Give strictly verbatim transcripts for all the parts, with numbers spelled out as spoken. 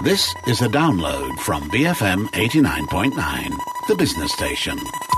This is a download from B F M eighty-nine point nine, the business station.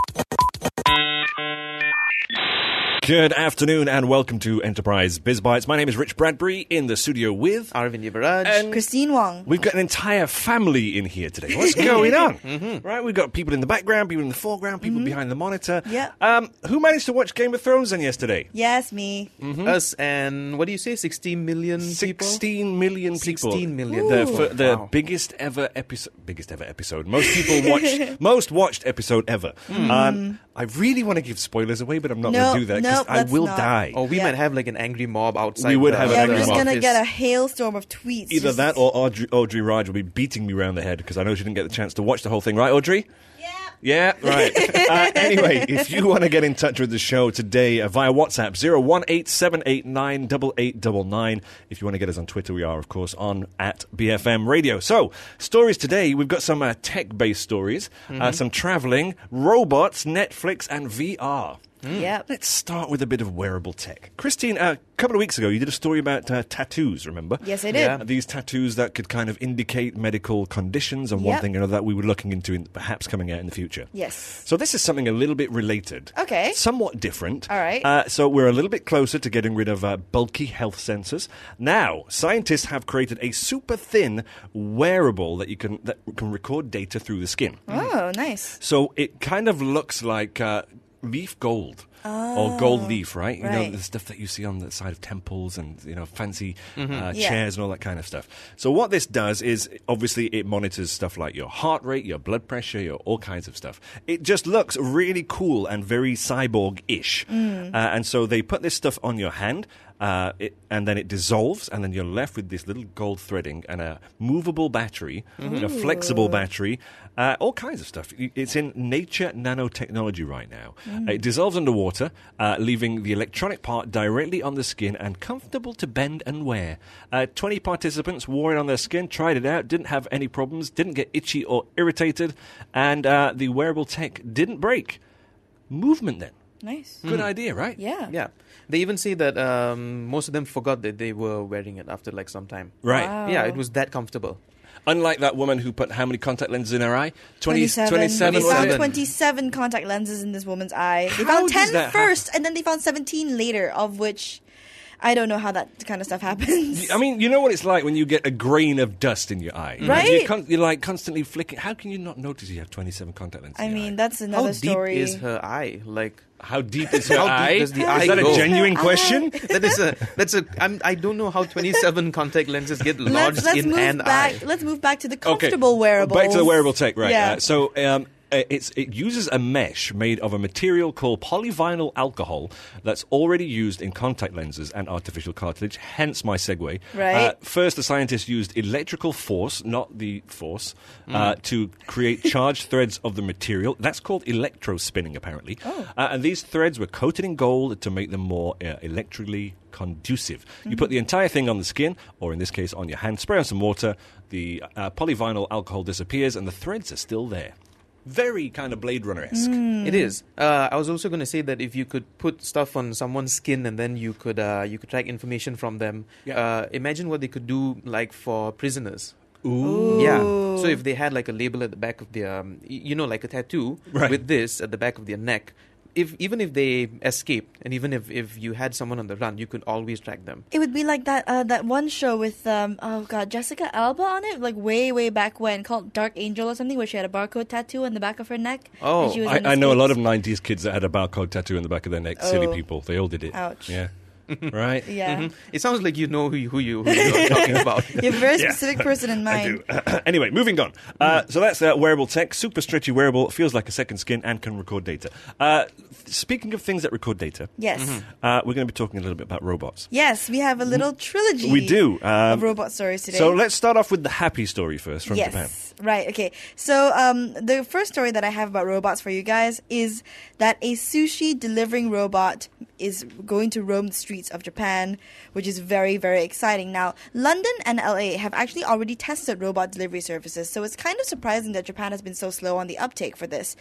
Good afternoon and welcome to Enterprise Biz Bites. My name is Rich Bradbury in the studio with Arvind Yuvaraj and Christine Wong. We've got an entire family in here today. What's going on? Mm-hmm. Right, we've got people in the background, people in the foreground, people Mm-hmm. behind the monitor. Yeah. Um, who managed to watch Game of Thrones then yesterday? Yes, me. Mm-hmm. us and what do you say? Sixteen million people. Sixteen million people. Sixteen million. The, for, the Wow. biggest ever episode. Biggest ever episode. Most people watched. most watched episode ever. Mm. Um, I really want to give spoilers away, but I'm not No, going to do that no, because I let's will not. die. Or we Yeah. might have like an angry mob outside. We would the- have an Yeah, angry we're just mob. gonna office. get a hailstorm of tweets. Either Just- that or Audrey, Audrey Raj will be beating me around the head because I know she didn't get the chance to watch the whole thing, right, Audrey? Yeah, right. uh, anyway, if you want to get in touch with the show today uh, via WhatsApp, zero one eight seven eight nine eight eight nine nine. If you want to get us on Twitter, we are, of course, on at B F M Radio. So, stories today, we've got some uh, tech-based stories, Mm-hmm. uh, some traveling, robots, Netflix, and V R. Yep. Let's start with a bit of wearable tech. Christine, uh, a couple of weeks ago, you did a story about uh, tattoos, remember? Yes, I did. Yeah. These tattoos that could kind of indicate medical conditions and one Yep. thing or another that we were looking into in, perhaps coming out in the future. Yes. So this is something a little bit related. Okay. Somewhat different. All right. Uh, so we're a little bit closer to getting rid of uh, bulky health sensors. Now, scientists have created a super thin wearable that you can that can record data through the skin. Oh, nice. So it kind of looks like uh, leaf gold. Or gold leaf, right? You know, right. the stuff that you see on the side of temples and, you know, fancy uh, Yeah. chairs and all that kind of stuff. So what this does is, obviously, it monitors stuff like your heart rate, your blood pressure, your all kinds of stuff. It just looks really cool and very cyborg-ish. Uh, and so they put this stuff on your hand, uh, it, and then it dissolves, and then you're left with this little gold threading and a movable battery, a flexible battery, uh, all kinds of stuff. It's in Nature Nanotechnology right now. Uh, it dissolves underwater, uh, leaving the electronic part directly on the skin and comfortable to bend and wear. Uh, twenty participants wore it on their skin, tried it out, didn't have any problems, didn't get itchy or irritated, and uh, the wearable tech didn't break. Movement then. Nice. Good idea, right? Yeah. Yeah. They even say that um, most of them forgot that they were wearing it after like some time. Right. Wow. Yeah, it was that comfortable. Unlike that woman who put how many contact lenses in her eye? twenty, twenty-seven. twenty-seven, They was found it? twenty-seven contact lenses in this woman's eye. They How found does ten that first, and then they found seventeen later, of which I don't know how that kind of stuff happens. I mean, you know what it's like when you get a grain of dust in your eye. Right? You're, con- you're like constantly flicking. How can you not notice you have twenty-seven contact lenses I in your mean, eye? that's another How story. deep is her eye? Like, How deep is her How deep eye? does the is eye that go? a genuine Her question? that is a that's a I'm, I don't know how twenty-seven contact lenses get lodged Let's, let's in move an back. eye. Let's move back to the Okay. comfortable wearables. Back to the wearable tech, right. Yeah. Uh, so um, uh, it's, it uses a mesh made of a material called polyvinyl alcohol that's already used in contact lenses and artificial cartilage, hence my segue. Right. Uh, first, the scientists used electrical force, not the force, uh, to create charged threads of the material. That's called electrospinning, apparently. Oh. Uh, and these threads were coated in gold to make them more uh, electrically conducive. You put the entire thing on the skin, or in this case on your hand, spray on some water, the uh, polyvinyl alcohol disappears, and the threads are still there. Very kind of Blade Runner-esque. It is. Uh, I was also going to say that if you could put stuff on someone's skin and then you could uh, you could track information from them. Yeah. Uh, imagine what they could do like for prisoners. Ooh. Yeah. So if they had like a label at the back of their, um, y- you know, like a tattoo Right. with this at the back of their neck. If even if they escaped, and even if, if you had someone on the run, you could always track them. It would be like that uh, that one show with um oh god Jessica Alba on it, like way way back when, called Dark Angel or something, where she had a barcode tattoo on the back of her neck. Oh, and she was I, on I know a escapes. lot of nineties kids that had a barcode tattoo in the back of their neck. Silly Oh. people. They all did it. Ouch. Yeah. Right? Yeah, Mhm. It sounds like you know who you, who you who you're talking about. you have a very Yeah. specific person in mind. I do. Anyway, moving on. Uh, so that's uh, wearable tech. Super stretchy wearable. Feels like a second skin and can record data. Uh, speaking of things that record data, Yes, uh, we're going to be talking a little bit about robots. yes, we have a little trilogy. We do. Um, of robot stories today. So let's start off with the happy story first from yes. Japan. Right, okay. So um, the first story that I have about robots for you guys is that a sushi delivering robot is going to roam the streets of Japan, which is very, very exciting. Now, London and L A have actually already tested robot delivery services, so it's kind of surprising that Japan has been so slow on the uptake for this.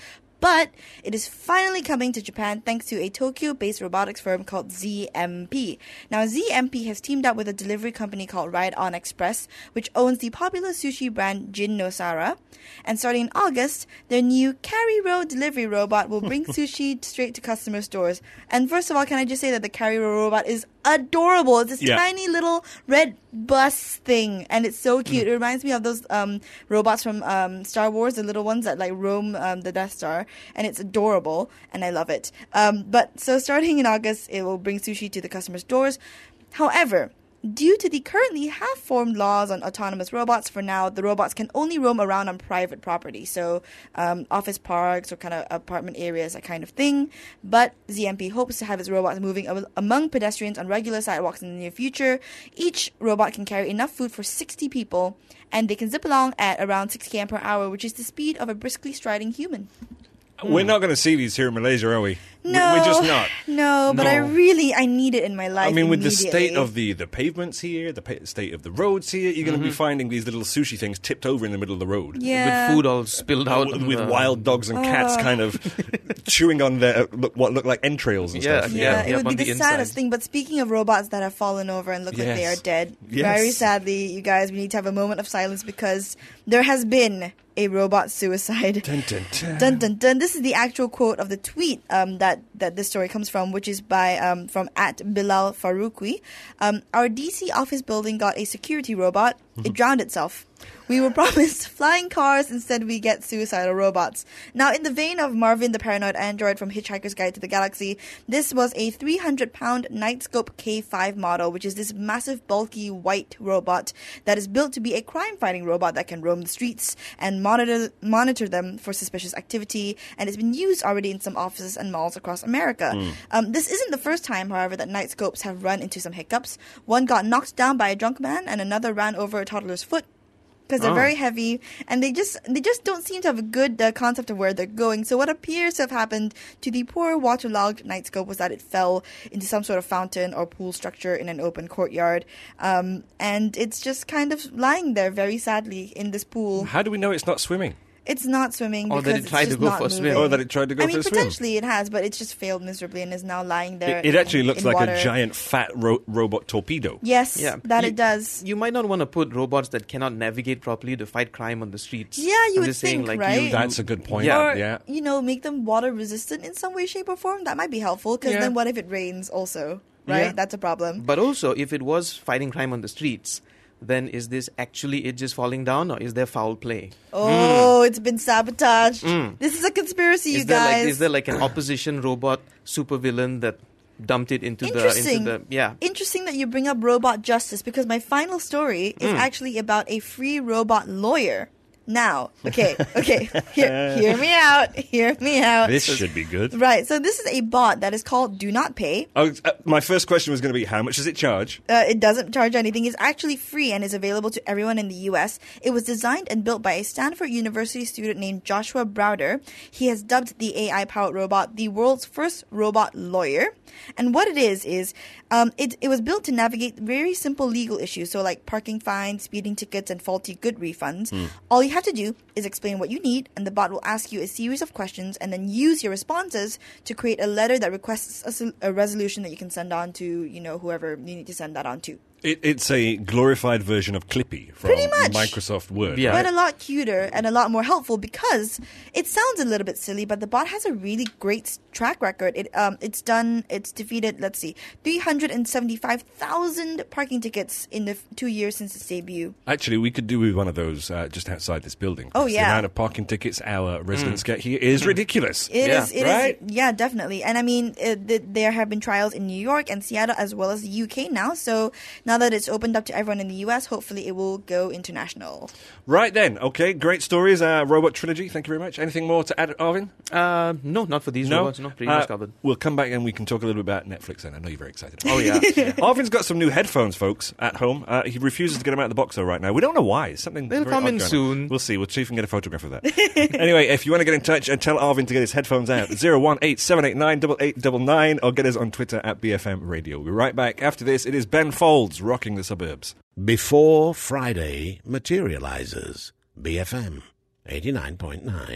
but it is finally coming to Japan thanks to a Tokyo-based robotics firm called Z M P. Now, Z M P has teamed up with a delivery company called Ride On Express, which owns the popular sushi brand Jin no Sara. And starting in August, their new Carry Row delivery robot will bring sushi straight to customers' doors. And first of all, can I just say that the Carry Row robot is adorable. It's this Yeah. tiny little red bus thing, and it's so cute. It reminds me of those um, robots from um, Star Wars, the little ones that like roam um, the Death Star, and it's adorable, and I love it. Um, but so starting in August, it will bring sushi to the customers' doors. However, due to the currently half-formed laws on autonomous robots, for now, the robots can only roam around on private property, so um, office parks or kind of apartment areas, that kind of thing. But Z M P hopes to have its robots moving am- among pedestrians on regular sidewalks in the near future. Each robot can carry enough food for sixty people, and they can zip along at around six kilometers per hour, which is the speed of a briskly striding human. We're not going to see these here in Malaysia, are we? We- No, We're just not. No, but I No. really, I need it in my life. I mean, with the state immediately. of the, the pavements here, the pa- state of the roads here, you're going to be finding these little sushi things tipped over in the middle of the road. yeah. With food all spilled out. With, on with the- wild dogs and cats kind of chewing on their look, what look like entrails and Yeah, stuff. Yeah, Yeah, it yeah, would on be the the saddest inside. thing. But speaking of robots that have fallen over and look like they are Yes. dead, Yes. very sadly, you guys, we need to have a moment of silence because there has been a robot suicide. Dun, dun, dun. Dun dun dun. This is the actual quote of the tweet um, that that this story comes from, which is by um, from at Bilal Farouqui. Um, Our D C office building got a security robot. It drowned itself. We were promised flying cars, instead we get suicidal robots. Now, in the vein of Marvin the Paranoid Android from Hitchhiker's Guide to the Galaxy, this was a three hundred pound Nightscope K five model, which is this massive, bulky, white robot that is built to be a crime-fighting robot that can roam the streets and monitor monitor them for suspicious activity, and it's been used already in some offices and malls across America. Um, this isn't the first time, however, that Nightscopes have run into some hiccups. One got knocked down by a drunk man, and another ran over a toddler's foot. Because they're Oh. very heavy, and they just they just don't seem to have a good uh, concept of where they're going. So what appears to have happened to the poor waterlogged Nightscope was that it fell into some sort of fountain or pool structure in an open courtyard, um, and it's just kind of lying there very sadly in this pool. How do we know it's not swimming? It's not swimming Or because that it it's tried to just go not for a swim. moving. Or that it tried to go I for mean, a swim? potentially it has, but it's just failed miserably and is now lying there. It, it actually in- looks in like water. a giant fat ro- robot torpedo. Yes, Yeah. that You- it does. You might not want to put robots that cannot navigate properly to fight crime on the streets. Yeah, you I'm would just saying, think, like, right? You, That's a good point. Yeah. Or, yeah. you know, make them water resistant in some way, shape, or form. That might be helpful, because Yeah. then what if it rains also, right? Yeah. That's a problem. But also, if it was fighting crime on the streets, then is this actually it just falling down, or is there foul play? Oh, it's been sabotaged. This is a conspiracy, you Is there guys. like is there like an opposition robot supervillain that dumped it into the into Interesting. the yeah? Interesting that you bring up robot justice, because my final story is actually about a free robot lawyer. Now, okay, okay, hear, hear me out, hear me out. This should be good. Right, so this is a bot that is called Do Not Pay. Oh, uh, my first question was going to be, how much does it charge? Uh, it doesn't charge anything. It's actually free and is available to everyone in the U S. It was designed and built by a Stanford University student named Joshua Browder. He has dubbed the A I-powered robot the world's first robot lawyer. And what it is, is um, it, it was built to navigate very simple legal issues, so like parking fines, speeding tickets, and faulty good refunds. All you have to do is explain what you need, and the bot will ask you a series of questions and then use your responses to create a letter that requests a, sol- a resolution that you can send on to, you know, whoever you need to send that on to. It, it's a glorified version of Clippy from Pretty much. Microsoft Word. Yeah. right? But a lot cuter and a lot more helpful, because it sounds a little bit silly, but the bot has a really great s- track record. It um it's done it's defeated, let's see, three hundred seventy-five thousand parking tickets in the f- two years since its debut. Actually, we could do with one of those uh, just outside this building. Oh, The yeah. amount of parking tickets our residents get here is ridiculous. It Yeah, is, it is- right? yeah, definitely. And I mean, it, th- there have been trials in New York and Seattle as well as the U K now. So now that it's opened up to everyone in the U S, hopefully it will go international. Right then, okay, great stories. Uh, Robot Trilogy, thank you very much. Anything more to add, Arvin? Uh, no, not for these No? robots. No, pretty Uh, much covered. We'll come back and we can talk a little bit about Netflix then. I know you're very excited. Oh yeah. yeah. Arvin's got some new headphones, folks, at home. Uh, he refuses to get them out of the box, though, right now. We don't know why. It's something They'll very come odd in going on. soon. We'll see. We'll see if we can get a photograph of that. Anyway, if you want to get in touch and tell Arvin to get his headphones out, zero one eight seven eight nine eight eight nine nine, or get us on Twitter at B F M Radio. We'll be right back. After this, it is Ben Folds rocking the suburbs. Before Friday materializes. B F M eighty-nine point nine.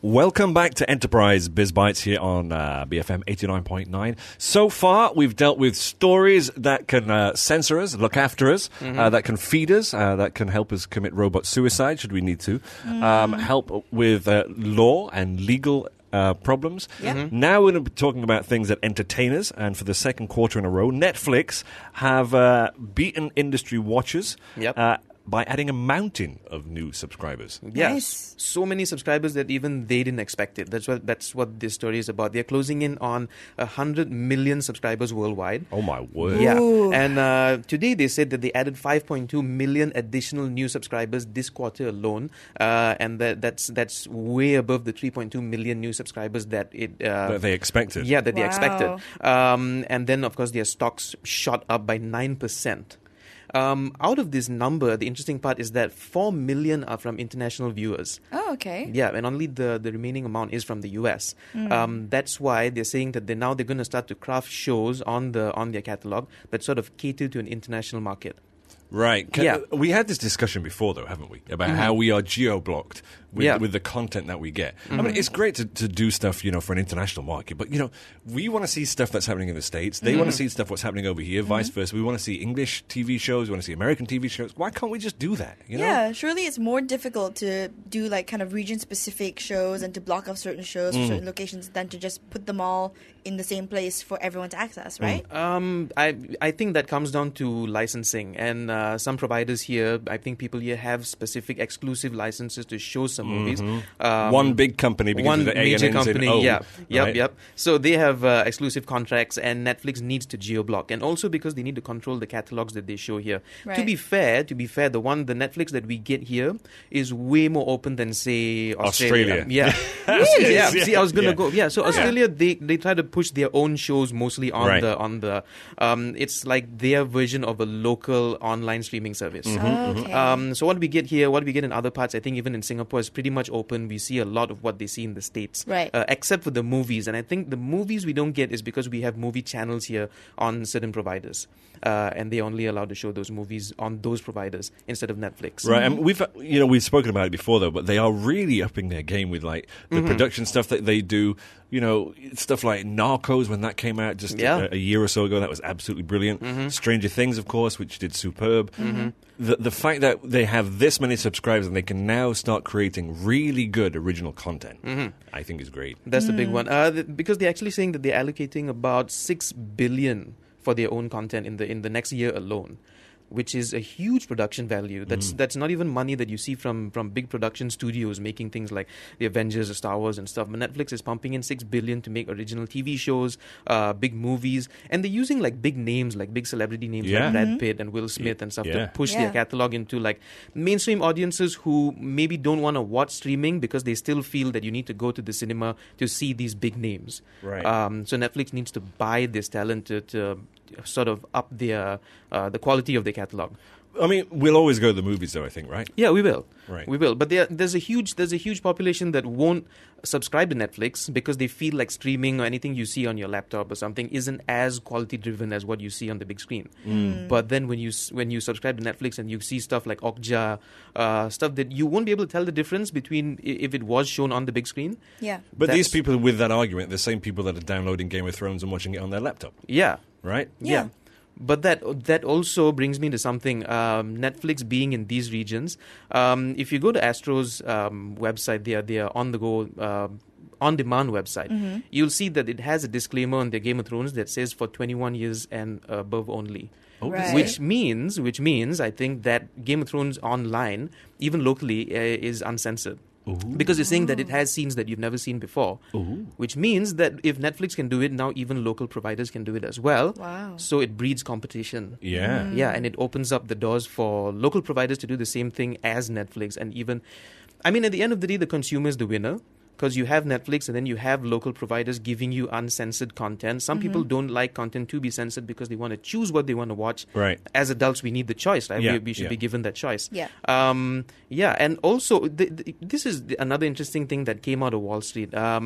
Welcome back to Enterprise Biz Bites here on uh, B F M eighty-nine point nine. So far, we've dealt with stories that can uh, censor us, look after us, mm-hmm. uh, that can feed us, uh, that can help us commit robot suicide, should we need to, mm. um, help with uh, law and legal Uh, problems. Yep. Mm-hmm. Now we're going to be talking about things that entertain us, and for the second quarter in a row, Netflix have uh, beaten industry watchers Yep. uh, by adding a mountain of new subscribers. Yes, Nice. so many subscribers that even they didn't expect it. That's what that's what this story is about. They're closing in on a hundred million subscribers worldwide. Oh my word! Yeah, Ooh. and uh, today they said that they added five point two million additional new subscribers this quarter alone, uh, and that that's that's way above the three point two million new subscribers that it uh, That they expected. yeah that they Wow. expected. Um, and then of course their stocks shot up by nine percent. Um, out of this number, the interesting part is that four million are from international viewers. Oh, okay. Yeah, and only the, the remaining amount is from the U S. Um, that's why they're saying that they now they're going to start to craft shows on the on their catalog that sort of cater to an international market. Right. Can, Yeah. uh, we had this discussion before, though, haven't we? About how we are geo-blocked with, Yeah. with the content that we get. I mean, it's great to, to do stuff, you know, for an international market, but, you know, we want to see stuff that's happening in the States. They want to see stuff what's happening over here, vice versa. We want to see English T V shows. We want to see American T V shows. Why can't we just do that, you know? Yeah, surely it's more difficult to do like kind of region-specific shows and to block off certain shows for certain locations than to just put them all in the same place for everyone to access, right? Um, I I think that comes down to licensing, and uh, some providers here, I think people here have specific exclusive licenses to show some movies. Um, One big company begins one with the A and major ends in company, O, yeah, yep, right? yep. So they have uh, exclusive contracts, and Netflix needs to geo-block, and also because they need to control the catalogs that they show here. To Right. be fair, to be fair, the one the Netflix that we get here is way more open than say Australia. Australia. Yeah, Really? yeah. See, I was gonna Yeah. go. Yeah, so Australia they they try to push their own shows mostly on Right. the on the. Um, it's like their version of a local online streaming service. Okay. Um, so what we get here, what we get in other parts, I think even in Singapore is pretty much open. We see a lot of what they see in the States, Right. Uh, except for the movies. And I think the movies we don't get is because we have movie channels here on certain providers, uh, and they only allow to show those movies on those providers instead of Netflix. Right, and we've you know we've spoken about it before though, but they are really upping their game with like the production stuff that they do. You know, stuff like Narcos when that came out just Yeah. a, a year or so ago, that was absolutely brilliant. Stranger Things, of course, which did superb. The the fact that they have this many subscribers and they can now start creating really good original content, I think is great. That's the big one. Uh, th- because they're actually saying that they're allocating about six billion for their own content in the in the next year alone, which is a huge production value. That's that's not even money that you see from, from big production studios making things like the Avengers or Star Wars and stuff. But Netflix is pumping in six billion to make original T V shows, uh, big movies, and they're using like big names, like big celebrity names Yeah. like Brad Pitt and Will Smith and stuff Yeah. to push Yeah. their catalog into like mainstream audiences who maybe don't want to watch streaming because they still feel that you need to go to the cinema to see these big names. Right. Um, so Netflix needs to buy this talent to, to sort of up their uh, the quality of their catalog. I mean, we'll always go to the movies though, I think, right? Yeah, we will. Right. We will. But there, there's a huge there's a huge population that won't subscribe to Netflix because they feel like streaming or anything you see on your laptop or something isn't as quality driven as what you see on the big screen. But then when you s- when you subscribe to Netflix and you see stuff like Okja, uh, stuff that you won't be able to tell the difference between i- if it was shown on the big screen. Yeah. But these That's- people with that argument, the same people that are downloading Game of Thrones and watching it on their laptop, Yeah. right? Yeah. But that that also brings me to something. Um, Netflix being in these regions, um, if you go to Astro's um, website, their their on the go uh, on demand website, you'll see that it has a disclaimer on their Game of Thrones that says for twenty-one years and above only. Right. Which means, which means, I think that Game of Thrones online, even locally, uh, is uncensored. Because it's saying that it has scenes that you've never seen before. Which means that if Netflix can do it, now even local providers can do it as well. Wow. So it breeds competition. Yeah. Yeah, and it opens up the doors for local providers to do the same thing as Netflix. And even, I mean, at the end of the day, the consumer is the winner. Because you have Netflix and then you have local providers giving you uncensored content. Some people don't like content to be censored because they want to choose what they want to watch. Right. As adults, we need the choice, right? Yeah, we, we should yeah. be given that choice. Yeah. Um, yeah, and also, th- th- this is the, another interesting thing that came out of Wall Street. Um,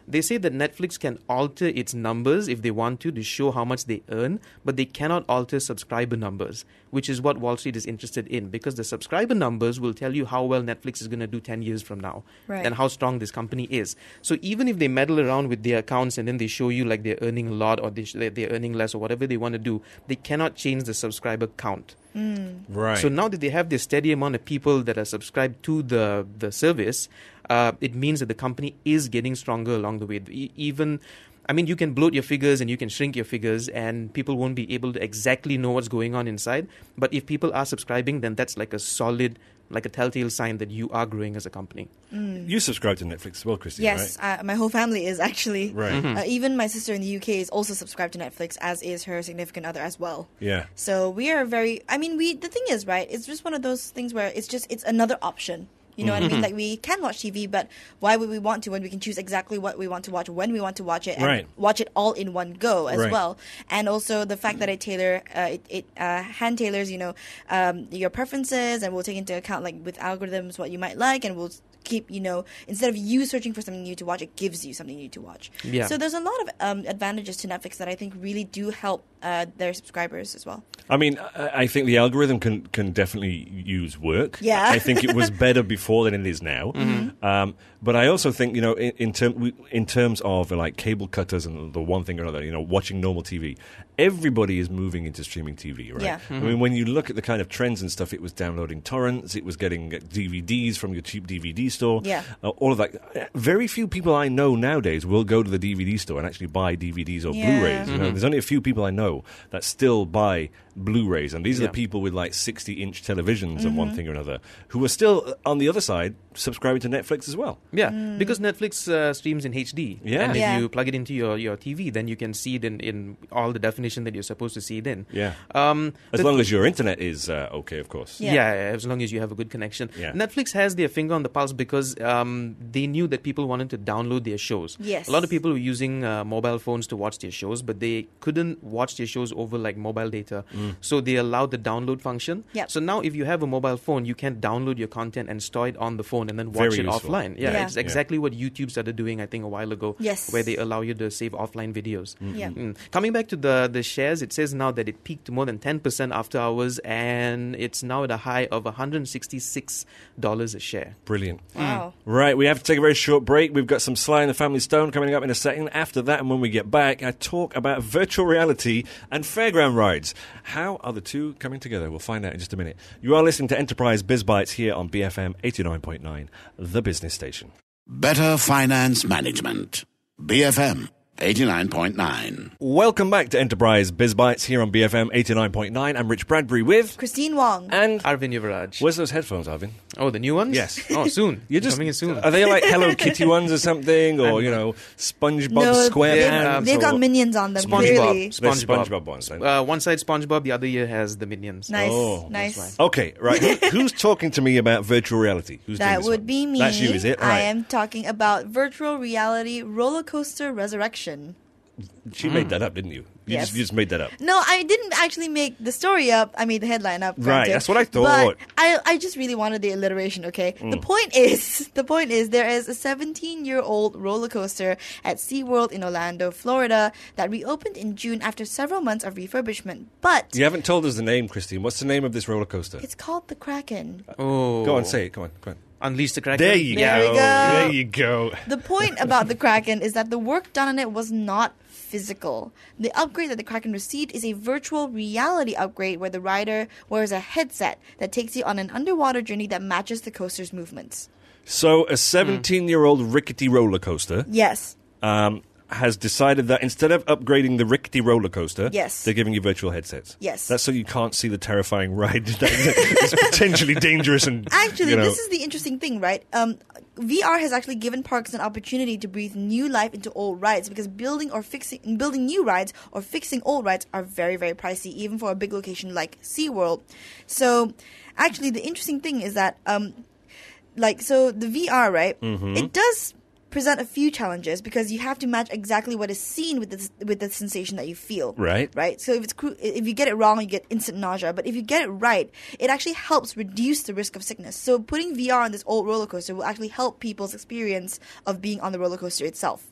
They say that Netflix can alter its numbers if they want to to show how much they earn, but they cannot alter subscriber numbers, which is what Wall Street is interested in, because the subscriber numbers will tell you how well Netflix is going to do ten years from now Right. and how strong this company is. So even if they meddle around with their accounts and then they show you like they're earning a lot or they sh- they're earning less or whatever they want to do, they cannot change the subscriber count. Right. So now that they have this steady amount of people that are subscribed to the the service, uh, it means that the company is getting stronger along the way. E- even, I mean, you can bloat your figures and you can shrink your figures, and people won't be able to exactly know what's going on inside. But if people are subscribing, then that's like a solid, like a telltale sign that you are growing as a company. You subscribe to Netflix as well, Christy, Yes, right? uh, my whole family is actually. Right. Mm-hmm. Uh, even my sister in the U K is also subscribed to Netflix, as is her significant other as well. Yeah. So we are very. I mean, we. The thing is, right? It's just one of those things where it's just it's another option. You know what I mean? Like, we can watch T V, but why would we want to when we can choose exactly what we want to watch, when we want to watch it, and Right. watch it all in one go as Right. well? And also the fact that it tailor, uh, it, it uh, hand tailors, you know, um, your preferences, and we'll take into account, like, with algorithms, what you might like, and we'll keep, you know, instead of you searching for something new to watch, it gives you something new to watch. Yeah. So there's a lot of um, advantages to Netflix that I think really do help uh, their subscribers as well. I mean, I I think the algorithm can, can definitely use work. Yeah. I think it was better before than it is now. Um, but I also think, you know, in, in, term, we- in terms of uh, like cable cutters and the one thing or another, you know, watching normal T V, everybody is moving into streaming T V, right? Yeah. I mean, when you look at the kind of trends and stuff, it was downloading torrents, it was getting uh, D V Ds from your cheap D V D store. Yeah. Uh, all of that. Very few people I know nowadays will go to the D V D store and actually buy D V Ds or Yeah. Blu-rays. You know, there's only a few people I know that still buy Blu-rays, and these are Yeah. the people with like sixty-inch televisions and one thing or another who are still uh, on the other side subscribing to Netflix as well. Yeah, because Netflix uh, streams in H D. Yeah. And if Yeah. you plug it into your, your T V, then you can see it in, in all the definition that you're supposed to see it in. Yeah. Um, As the- long as your internet is uh, okay, of course. Yeah. Yeah. as long as you have a good connection. Yeah. Netflix has their finger on the pulse because um, they knew that people wanted to download their shows. Yes. A lot of people were using uh, mobile phones to watch their shows, but they couldn't watch their shows over like mobile data. So they allowed the download function. Yep. So now if you have a mobile phone, you can download your content and store it on the phone and then watch Very it useful. offline. Yeah, Yeah. it's exactly what YouTube started doing, I think, a while ago. Yes. Where they allow you to save offline videos. Yeah. Mm. Coming back to the, the shares, it says now that it peaked more than ten percent after hours, and it's now at a high of one hundred sixty-six dollars a share. Brilliant. Wow. Right, we have to take a very short break. We've got some Sly and the Family Stone coming up in a second. After that, and when we get back, I talk about virtual reality and fairground rides. How are the two coming together? We'll find out in just a minute. You are listening to Enterprise Biz Bites here on B F M eighty-nine point nine, the business station. Better Finance Management. B F M eighty-nine point nine. Welcome back to Enterprise Biz Bites here on B F M eighty-nine point nine. I'm Rich Bradbury with... Christine Wong. And... Arvin Yuvaraj. Where's those headphones, Arvin? Oh, the new ones? Yes. Oh, soon. You're just coming in soon. Are they like Hello Kitty ones or something, or you know, SpongeBob no, SquarePants? they've, Pants they've got or- minions on them. SpongeBob. Clearly. They're SpongeBob. SpongeBob ones. Then. Uh, one side SpongeBob, the other year has the Minions. Nice, Oh, nice. that's Okay, right. Who, who's talking to me about virtual reality? Who's doing That this would one? be me. That's you, is it? I Right. am talking about virtual reality roller coaster resurrection. She made that up, didn't you? You, Yes. just, you just made that up. No, I didn't actually make the story up. I made the headline up. Right, granted. that's what I thought. But I, I just really wanted the alliteration. Okay. Mm. The point is, the point is, there is a seventeen-year-old roller coaster at SeaWorld in Orlando, Florida, that reopened in June after several months of refurbishment. But You haven't told us the name, Christine. What's the name of this roller coaster? it's called the Kraken. Oh. Go on, say it. Come on, come on. Unleash the Kraken. There you There go. we go. There you go. The point about the Kraken is that the work done on it was not physical. The upgrade that the Kraken received is a virtual reality upgrade where the rider wears a headset that takes you on an underwater journey that matches the coaster's movements. So, a seventeen-year-old rickety roller coaster Yes. um, has decided that instead of upgrading the rickety roller coaster, Yes. they're giving you virtual headsets. Yes. That's so you can't see the terrifying ride that's potentially dangerous and Actually, you know, this is the interesting thing, right? Um, V R has actually given parks an opportunity to breathe new life into old rides because building or fixing building new rides or fixing old rides are very, very pricey, even for a big location like SeaWorld. So, actually, the interesting thing is that, um, like, so the V R, right? Mm-hmm. It does present a few challenges because you have to match exactly what is seen with the with the sensation that you feel. Right. Right. So if it's cru- if you get it wrong, you get instant nausea. But if you get it right, it actually helps reduce the risk of sickness. So putting V R on this old roller coaster will actually help people's experience of being on the roller coaster itself.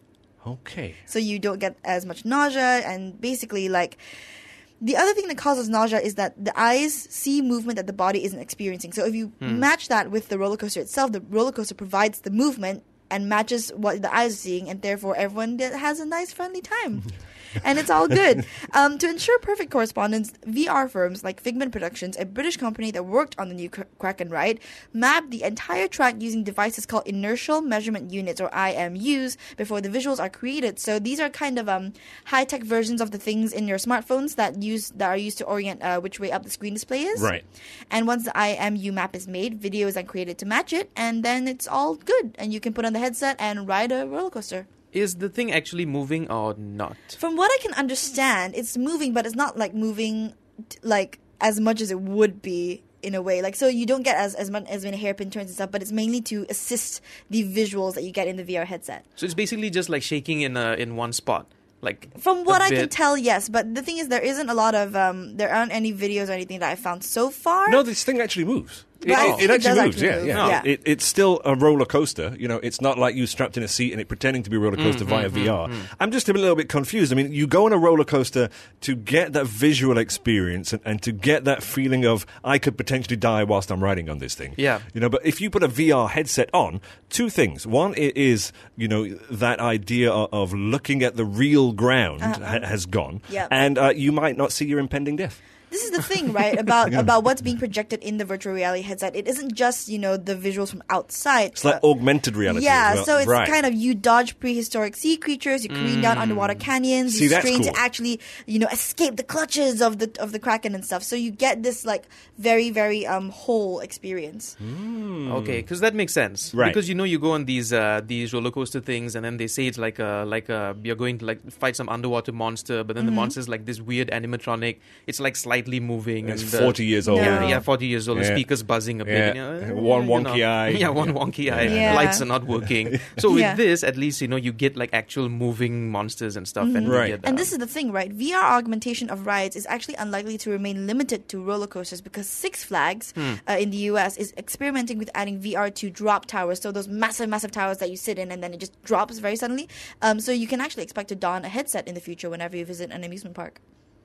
Okay. So you don't get as much nausea, and basically, like, the other thing that causes nausea is that the eyes see movement that the body isn't experiencing. So if you Hmm. match that with the roller coaster itself, the roller coaster provides the movement and matches what the eyes are seeing, and therefore everyone get- has a nice, friendly time. And it's all good. Um, to ensure perfect correspondence, V R firms like Figment Productions, a British company that worked on the new Kra- Kraken ride, mapped the entire track using devices called inertial measurement units, or I M Us, before the visuals are created. So these are kind of um, high-tech versions of the things in your smartphones that use that are used to orient uh, which way up the screen display is. Right. And once the I M U map is made, video is then created to match it, and then it's all good. And you can put on the headset and ride a roller coaster. Is the thing actually moving or not? From what I can understand, it's moving, but it's not like moving t- like as much as it would be in a way. Like, so you don't get as as much as many hairpin turns and stuff, but it's mainly to assist the visuals that you get in the V R headset. So it's basically just like shaking in a, in one spot. Like From what a I can bit- tell, yes. But the thing is, there isn't a lot of um, there aren't any videos or anything that I found so far. No, this thing actually moves. It, But I it- think it it actually does moves, actually yeah, move. yeah. Yeah. It, it's still a roller coaster. You know, it's not like you strapped in a seat and it pretending to be a roller coaster via V R. I'm just a little bit confused. I mean, you go on a roller coaster to get that visual experience and, and to get that feeling of I could potentially die whilst I'm riding on this thing. Yeah. You know, but if you put a V R headset on, two things. One, it is, you know, that idea of, of looking at the real ground ha- has gone. Yep. And uh, you might not see your impending death. This is the thing, right? About about what's being projected in the virtual reality headset. It isn't just, you know, the visuals from outside. It's like Uh, augmented reality Yeah, as well. so it's Right. kind of you dodge prehistoric sea creatures, you careen down underwater canyons, See, you that's strain cool. to actually, you know, escape the clutches of the of the Kraken and stuff. So you get this like very very um whole experience. Okay, because that makes sense. Right. Because you know you go on these uh, these roller coaster things, and then they say it's like a like a you're going to like fight some underwater monster, but then the monster's like this weird animatronic. It's like slightly moving. It's and, uh, forty years old. Yeah, No. yeah, forty years old. The Yeah. speaker's buzzing a bit. Yeah. you know, One you wonky know. eye. Yeah, one wonky eye. Yeah. Lights are not working. So with Yeah. this, at least you know you get like actual moving monsters and stuff. And you Right. get that. And this is the thing, right? V R augmentation of rides is actually unlikely to remain limited to roller coasters because Six Flags uh, in the U S is experimenting with adding V R to drop towers. So those massive, massive towers that you sit in and then it just drops very suddenly. Um, so you can actually expect to don a headset in the future whenever you visit an amusement park.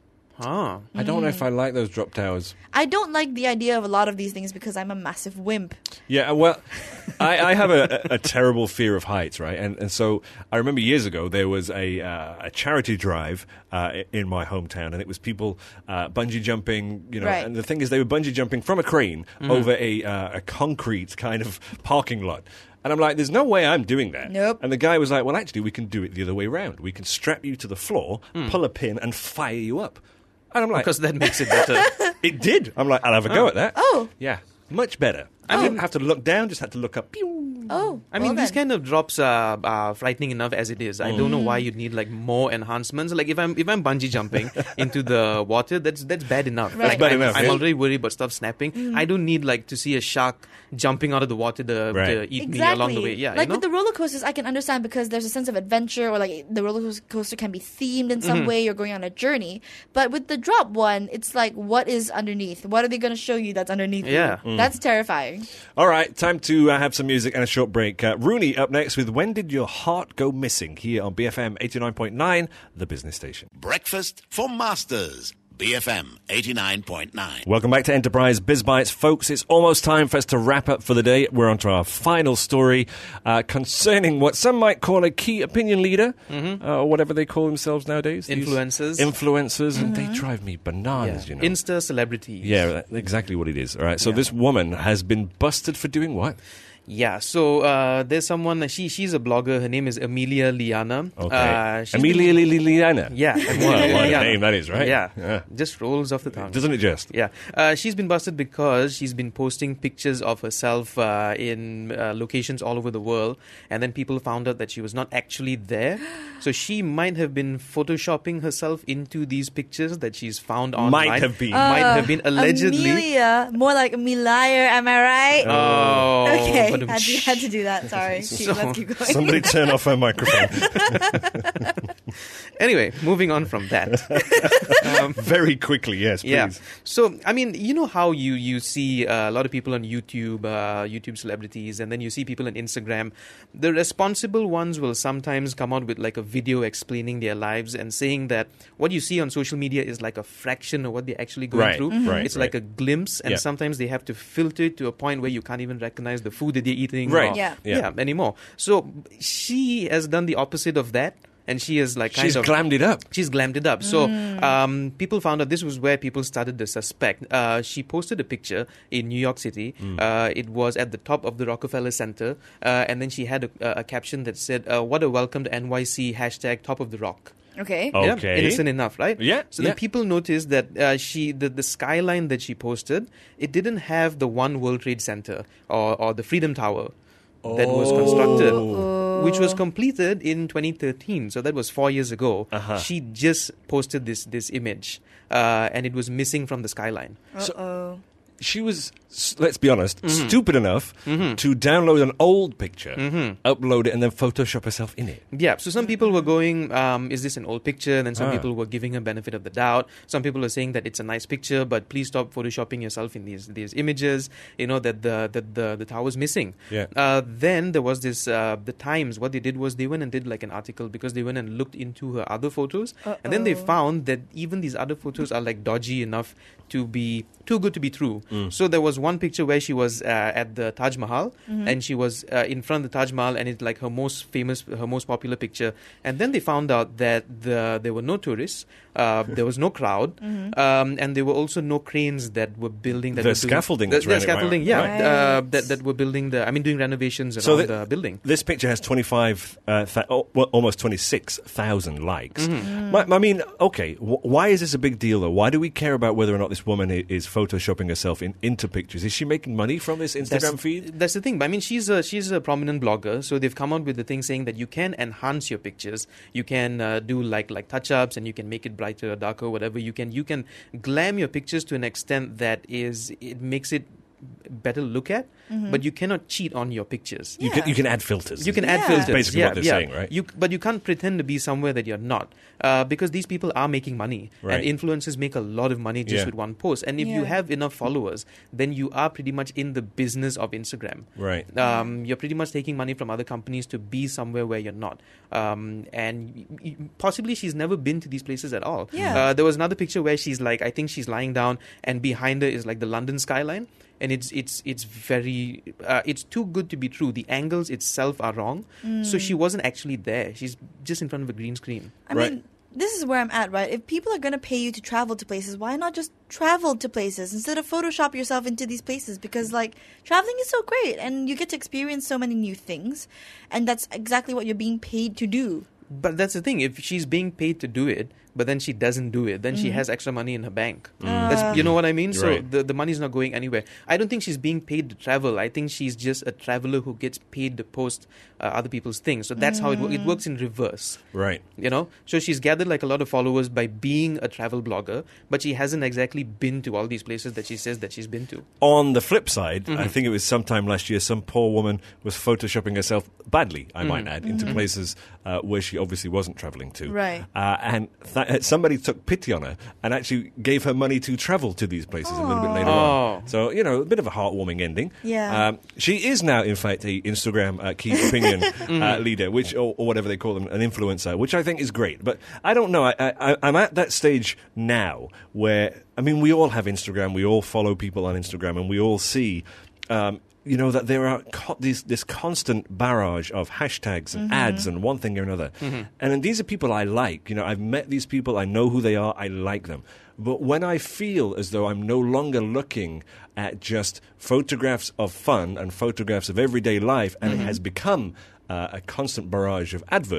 Ah. I don't know if I like those drop towers. I don't like the idea of a lot of these things because I'm a massive wimp. Yeah, well, I, I have a, a terrible fear of heights, right? And and so I remember years ago there was a uh, a charity drive uh, in my hometown, and it was people uh, bungee jumping. You know, Right. and the thing is, they were bungee jumping from a crane over a uh, a concrete kind of parking lot. And I'm like, there's no way I'm doing that. Nope. And the guy was like, well, actually, we can do it the other way around. We can strap you to the floor, pull a pin, and fire you up. And I'm like, Because that makes it better. it did. I'm like, I'll have a go at that. Oh. Yeah, much better. I didn't have to look down, just had to look up. Pew. Oh, I mean, well these then. kind of drops are, are frightening enough as it is. I don't know why you'd need like more enhancements. Like if I'm if I'm bungee jumping into the water, that's that's bad enough. Right. Like, That's bad I'm, enough, I'm yeah. already worried about stuff snapping. I don't need like to see a shark jumping out of the water to, Right. to eat Exactly. me along the way. Yeah, like you know? with the roller coasters, I can understand because there's a sense of adventure, or like the roller coaster can be themed in Mm-hmm. some way. You're going on a journey. But with the drop one, it's like, what is underneath? What are they going to show you that's underneath? you? Yeah. That's terrifying. All right, time to uh, have some music and a short break. Uh, Rooney up next with When Did Your Heart Go Missing here on B F M eighty-nine point nine, the business station. Breakfast for Masters. B F M eighty-nine point nine. Welcome back to Enterprise Biz Bites, folks. It's almost time for us to wrap up for the day. We're on to our final story uh, concerning what some might call a key opinion leader, uh, or whatever they call themselves nowadays. These Influencers. Influencers, and they drive me bananas, you know. Insta celebrities. Yeah, that- exactly what it is. All right, so Yeah. this woman has been busted for doing what? Yeah, so uh, there's someone, she she's a blogger. Her name is Amelia Liana. Okay. Uh, she's Amelia been- Liliana. Yeah. What a- Amelia what a Liana. name that is, right? Yeah. Yeah. Just rolls off the tongue. Doesn't it just? Yeah, uh, she's been busted because she's been posting pictures of herself uh, in uh, locations all over the world, and then people found out that she was not actually there. So she might have been photoshopping herself into these pictures that she's found online. Might have been. Might have been allegedly. Amelia, more like Melier, am I right? Oh, Okay, but- had to, had to do that. Sorry. Keep- let's keep going. Somebody turn off her microphone. Anyway, moving on from that. um, Very quickly, yes, please. Yeah. So, I mean, you know how you, you see uh, a lot of people on YouTube, uh, YouTube celebrities, and then you see people on Instagram. The responsible ones will sometimes come out with like a video explaining their lives and saying that what you see on social media is like a fraction of what they're actually going Right, through. Mhm. right, It's right. like a glimpse, and Yeah. sometimes they have to filter it to a point where you can't even recognize the food that they're eating. Right. Or, Yeah. Yeah. yeah, anymore. So she has done the opposite of that. And she is like kind She's of glammed it up. She's glammed it up. So um, people found out this was where people started to suspect. Uh, she posted a picture in New York City. Uh, it was at the top of the Rockefeller Center. Uh, and then she had a, a caption that said, uh, what a welcome to N Y C, hashtag top of the rock. Okay. Oh. Yeah, Okay. innocent enough, right? Yeah, So yeah. then people noticed that uh, she, the, the skyline that she posted, it didn't have the One World Trade Center or, or the Freedom Tower that was constructed, which was completed in twenty thirteen. So that was four years ago. Uh-huh. She just posted this this image, uh, and it was missing from the skyline. Uh-oh. She was, s- let's be honest, Mm-hmm. stupid enough to download an old picture, upload it, and then Photoshop herself in it. Yeah, so some people were going, um, is this an old picture? And then some Ah. people were giving a benefit of the doubt. Some people are saying that it's a nice picture, but please stop photoshopping yourself in these these images. You know that the that the the tower's missing. Yeah. Uh, then there was this. Uh, the Times. What they did was they went and did like an article because they went and looked into her other photos, and then they Uh-oh. found that even these other photos are like dodgy enough to be too good to be true. Mm. So there was one picture where she was uh, at the Taj Mahal, and she was uh, in front of the Taj Mahal, and it's like her most famous, her most popular picture. And then they found out that the there were no tourists, uh, there was no crowd, um, and there were also no cranes that were building. That The were doing- scaffolding The, that's the running scaffolding, around, yeah, right? uh, Right. that that were building the. I mean, doing renovations around So the, the- building. This picture has twenty-five, uh, th- oh, well, almost twenty-six thousand likes. Mm-hmm. My- I mean, okay, wh- why is this a big deal, though? Why do we care about whether or not this woman i- is photoshopping herself in, into pictures? Is she making money from this Instagram that's, feed? That's the thing. I mean, she's a she's a prominent blogger, so they've come out with the thing saying that you can enhance your pictures. You can uh, do like like touch ups, and you can make it brighter, darker, whatever. You can you can glam your pictures to an extent that is it makes it better to look at, but you cannot cheat on your pictures. You, Yeah. can, you can add filters. You can Yeah. add filters. Basically yeah, what they're yeah. saying, right? You, but you can't pretend to be somewhere that you're not, uh, because these people are making money, Right. and influencers make a lot of money just Yeah. with one post. And if you Yeah. have enough followers, then you are pretty much in the business of Instagram. Right. Um, you're pretty much taking money from other companies to be somewhere where you're not. Um, and y- y- possibly she's never been to these places at all. Yeah. Uh, there was another picture where she's like, I think she's lying down, and behind her is like the London skyline. And it's it's it's very uh, it's too good to be true. The angles itself are wrong, so she wasn't actually there. She's just in front of a green screen. I Right. mean, this is where I'm at, right? If people are going to pay you to travel to places, why not just travel to places instead of Photoshop yourself into these places? Because, like, traveling is so great and you get to experience so many new things. And that's exactly what you're being paid to do. But that's the thing. If she's being paid to do it, but then she doesn't do it, then she has extra money in her bank. That's, you know what I mean? So Right. the, the money's not going anywhere. I don't think she's being paid to travel. I think she's just a traveler who gets paid to post uh, other people's things. So that's how it, wo- it works in reverse. Right. You know, so she's gathered like a lot of followers by being a travel blogger, but she hasn't exactly been to all these places that she says that she's been to. On the flip side, I think it was sometime last year, some poor woman was photoshopping herself badly, I might add, into places uh, where she obviously wasn't traveling to. Right. Uh, and th- somebody took pity on her and actually gave her money to travel to these places a little bit later on. Oh. So, you know, a bit of a heartwarming ending. Yeah. Um, she is now, in fact, a Instagram uh, key opinion uh, leader, which or, or whatever they call them, an influencer, which I think is great. But I don't know. I, I, I'm at that stage now where, I mean, we all have Instagram. We all follow people on Instagram, and we all see um, you know, that there are co- this, this constant barrage of hashtags and ads and one thing or another. And these are people I like. You know, I've met these people. I know who they are. I like them. But when I feel as though I'm no longer looking at just photographs of fun and photographs of everyday life, and it has become uh, a constant barrage of adverts,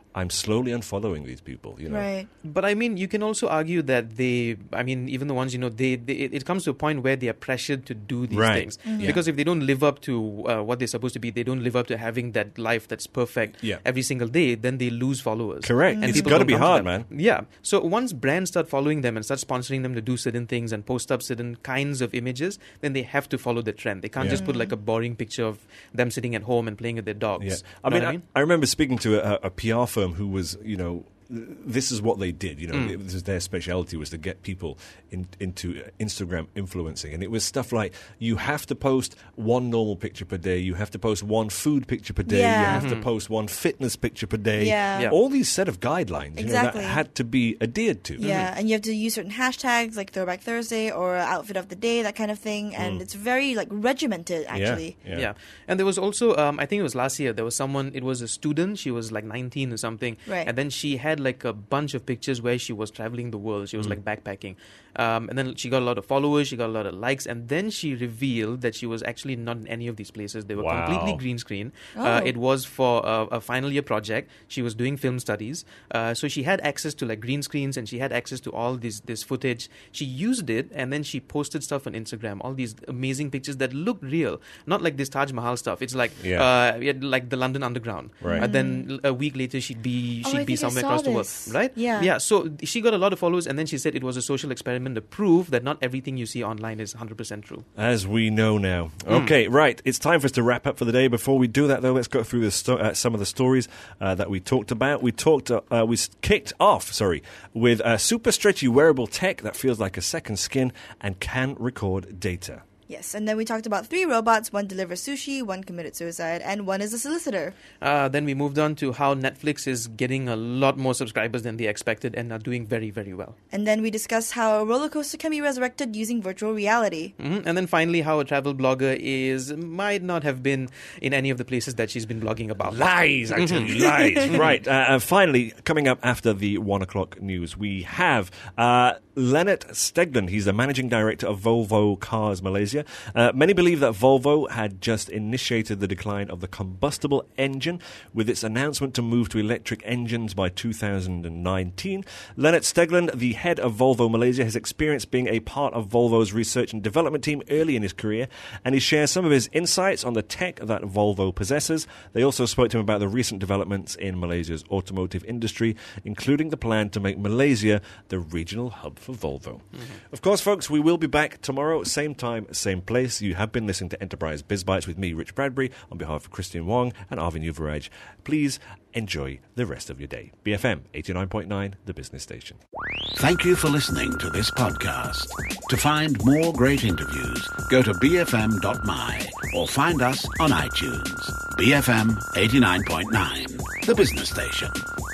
I'm slowly unfollowing these people, you know. Right. But I mean, you can also argue that they, I mean, even the ones, you know, they, they it it comes to a point where they are pressured to do these Right. things. Mhm. Yeah. Because if they don't live up to uh, what they're supposed to be, they don't live up to having that life that's perfect Yeah. every single day, then they lose followers. Correct. And It's people gotta don't be come to hard, them. man. Yeah. So once brands start following them and start sponsoring them to do certain things and post up certain kinds of images, then they have to follow the trend. They can't Yeah. just put like a boring picture of them sitting at home and playing with their dogs. Yeah. You I know mean, what I, I mean? I remember speaking to a, a P R firm who was, you know, this is what they did. You know, Mm. it was their specialty was to get people in, into Instagram influencing, and it was stuff like you have to post one normal picture per day, you have to post one food picture per day, you Yeah. have to post one fitness picture per day. Yeah. Yeah. All these set of guidelines, you know, Exactly. that had to be adhered to. Yeah, and you have to use certain hashtags like Throwback Thursday or Outfit of the Day, that kind of thing, and it's very like regimented actually. Yeah. Yeah. And there was also, um, I think it was last year, there was someone, it was a student, she was like nineteen or something. Right. And then she had like a bunch of pictures where she was traveling the world. She was like backpacking. Um, and then she got a lot of followers, she got a lot of likes, and then she revealed that she was actually not in any of these places. They were Wow. completely green screen. Oh. Uh, it was for a, a final year project. She was doing film studies. Uh, so she had access to like green screens and she had access to all this, this footage. She used it and then she posted stuff on Instagram, all these amazing pictures that looked real. Not like this Taj Mahal stuff. It's like Yeah. uh, yeah, like the London Underground. Right. Uh, then a week later she'd be Oh, she'd I be think I somewhere saw across the world. this. Right? Yeah. Yeah. So she got a lot of followers and then she said it was a social experiment to prove that not everything you see online is one hundred percent true. As we know now. Mm. Okay, right. It's time for us to wrap up for the day. Before we do that, though, let's go through the sto- uh, some of the stories uh, that we talked about. We talked, uh, uh, we s- kicked off, sorry, with a super stretchy wearable tech that feels like a second skin and can record data. Yes, and then we talked about three robots. One delivers sushi, one committed suicide, and one is a solicitor. Uh, then we moved on to how Netflix is getting a lot more subscribers than they expected and are doing very, very well. And then we discussed how a roller coaster can be resurrected using virtual reality. hmm And then finally, how a travel blogger is might not have been in any of the places that she's been blogging about. Lies, I tell you, lies. Right. Uh, and finally, coming up after the one o'clock news, we have uh, Leonard Steglen. He's the managing director of Volvo Cars Malaysia. Uh, many believe that Volvo had just initiated the decline of the combustible engine with its announcement to move to electric engines by two thousand nineteen. Leonard Steglen, the head of Volvo Malaysia, has experience being a part of Volvo's research and development team early in his career, and he shares some of his insights on the tech that Volvo possesses. They also spoke to him about the recent developments in Malaysia's automotive industry, including the plan to make Malaysia the regional hub for Volvo. Mm-hmm. Of course, folks, we will be back tomorrow, same time, same place. You have been listening to Enterprise Biz Bites with me, Rich Bradbury, on behalf of Christian Wong and Arvin Yuvaraj. Please enjoy the rest of your day. B F M eighty-nine point nine, the business station. Thank you for listening to this podcast. To find more great interviews, go to b f m dot m y or find us on iTunes. B F M eighty-nine point nine, the business station.